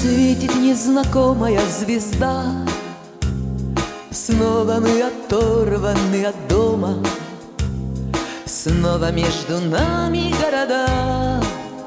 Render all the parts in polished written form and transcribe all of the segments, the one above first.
Светит незнакомая звезда, снова мы оторваны от дома, снова между нами города,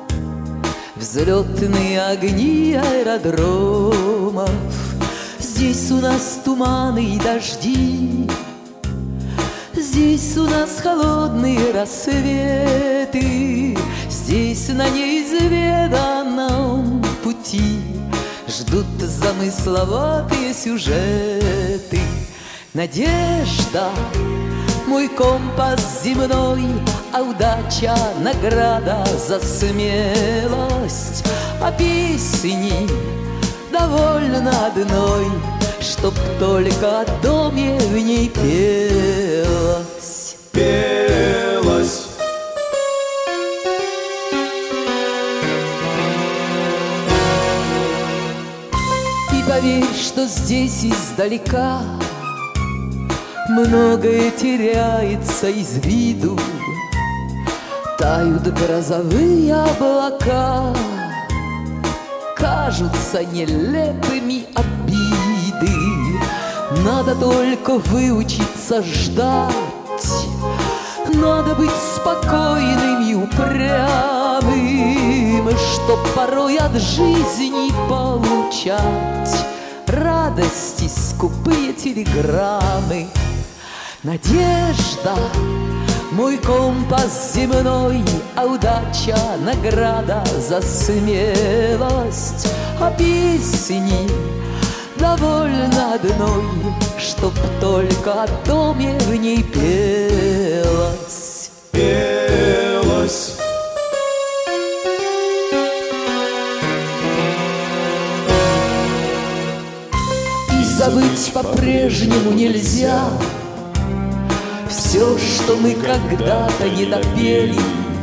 взлетные огни аэродромов. Здесь у нас туманы и дожди, здесь у нас холодные рассветы, здесь на неизведанном пути ждут замысловатые сюжеты. Надежда — мой компас земной, а удача — награда за смелость. А песни довольно одной, чтоб только о доме в ней пелось. Пелось. И поверь, что здесь издалека многое теряется из виду, тают грозовые облака, кажутся нелепыми обиды. Надо только выучиться ждать, надо быть спокойным и упрямым, чтоб порой от жизни получать радости скупые телеграммы. Надежда — мой компас земной, а удача — награда за смелость. А песни довольно одной, чтоб только о доме в ней пелось. Пелось. И забыть по-прежнему нельзя все, что мы когда-то не допели.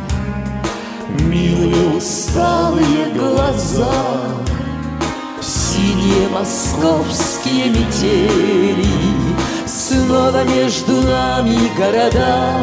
Милые усталые глаза, синие московские метели, снова между нами города.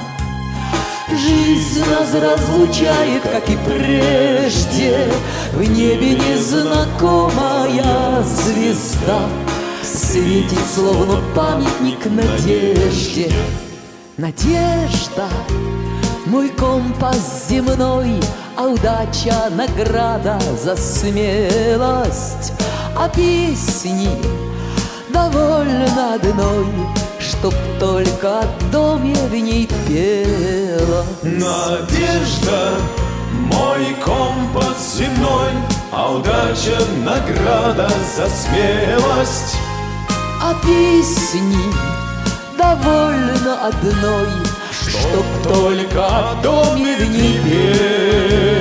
Жизнь нас разлучает, как и прежде, в небе незнакомая звезда светит, словно памятник надежде. Надежда — мой компас земной, а удача — награда за смелость. А песни довольно одной, чтоб только о доме в ней пелось. Надежда — мой компас земной, а удача — награда за смелость. А песни довольно одной, чтоб только о доме в ней пелось.